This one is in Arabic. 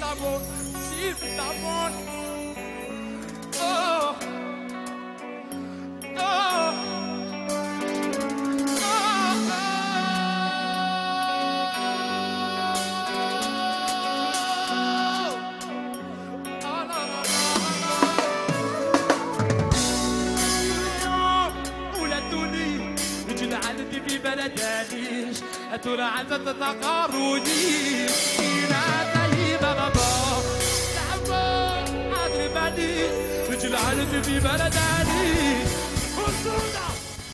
الطابور سير في الطابور أوه أوه عندي في بلدانيش أتولى عند تتقاروني إنا طيب بابا تعبان أدري بعدي رجل عندي في بلدانيش